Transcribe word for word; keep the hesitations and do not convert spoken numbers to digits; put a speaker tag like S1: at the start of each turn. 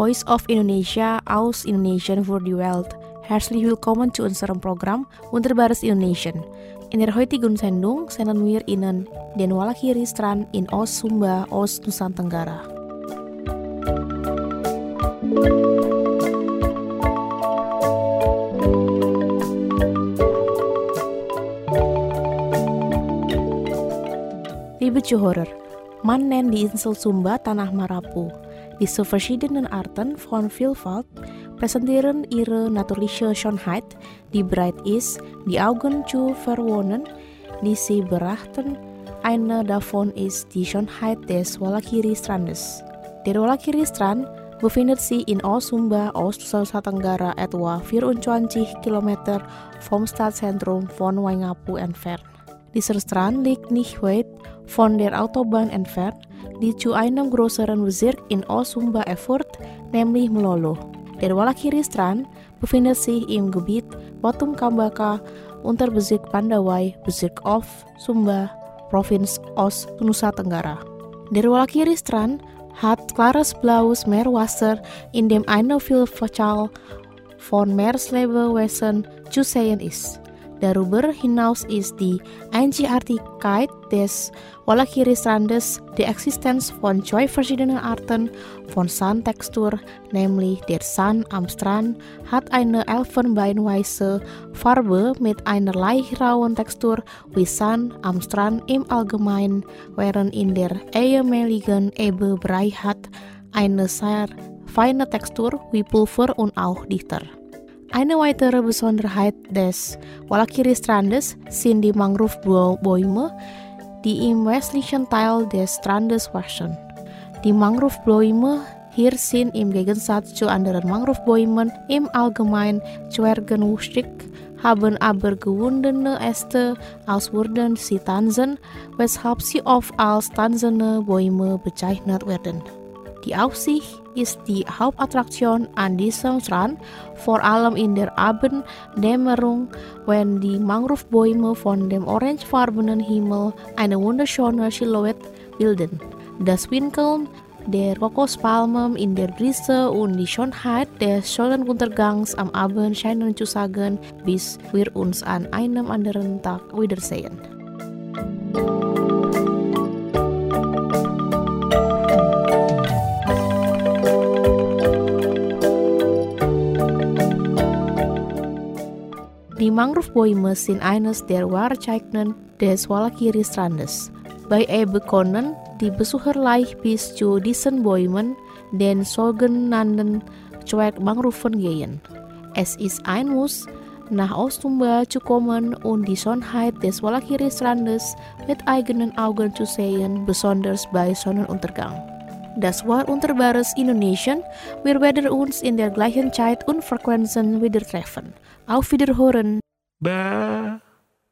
S1: Voice of Indonesia aus Indonesian für die Welt. Herzlich willkommen zu unserem Programm Unterbares Indonesian. In der heutigen Sendung senden wir Ihnen den Walakhiri Strand in Ost Sumba, Ost Nusa Tenggara. Liebe Zuhörer, man nennt die Insel Sumba Tanah Marapu. Diese verschiedenen Arten von Vielfalt präsentieren ihre natürliche Schönheit, die bereit ist, die Augen zu verwohnen, die sie berachten. Eine davon ist die Schönheit des Walakhiri Strandes. Der Walakhiri Strand befindet sich in Ost Sumba, Ost Nusa Tenggara, etwa vierundzwanzig Kilometer vom Stadtzentrum von Waingapu entfernt. Dieser Strand liegt nicht weit von der Autobahn entfernt, die zu einem größeren Bezirk in Ost Sumba führt, nämlich Melolo. Der Walakhiri Strand befindet sich im Gebiet Batum Kambaka, Unterbezirk Pandawai, Bezirk Ost Sumba, Provinz Ost Nusa Tenggara. Der Walakhiri Strand hat klares blaues Meerwasser, in dem eine Vielzahl von Meereslebewesen zu sehen ist. Darüber hinaus ist die Einzigartigkeit des Walakhiri Strandes die Existenz von zwei verschiedenen Arten von Sandtextur, nämlich der Sand am Strand hat eine elfenbeinweiße Farbe mit einer leicht rauen Textur wie Sand am Strand im Allgemeinen, während in der ehemaligen Ebbe-Bereich hat eine sehr feine Textur wie Pulver und auch dichter. Eine weitere Besonderheit des Walakhiri Strandes sind die Mangrove-Bäume, die im westlichen Teil des Strandes wachsen. Die Mangrove-Bäume hier sind im Gegensatz zu anderen Mangrove-Bäumen im Allgemeinen zwergenwuchsig, haben aber gewundene Äste, als würden sie tanzen, weshalb sie oft als tanzende Bäume bezeichnet werden. Die Aussicht ist die Hauptattraktion an diesem Strand, vor allem in der Abenddämmerung, wenn die Mangrovebäume von dem orangefarbenen Himmel eine wunderschöne Silhouette bilden. Das Winkeln der Kokospalmen in der Brise und die Schönheit des Sonnenuntergangs am Abend scheinen zu sagen, bis wir uns an einem anderen Tag wiedersehen. Die Mangrovebäume sind eines der Wahrzeichen des Walakhiri Strandes. Bei Ebbe können die Besucher leicht bis zu diesen Bäumen, den sogenannten Zwergmangroven, gehen. Es ist ein Muss, nach Ost Sumba zu kommen und die Schönheit des Walakhiri Strandes mit eigenen Augen zu sehen, besonders bei Sonnenuntergang. Das war Unterbares Indonesian. Wir werden uns in der gleichen Zeit und Frequenzen wieder treffen. Auf Wiederhören.
S2: Ba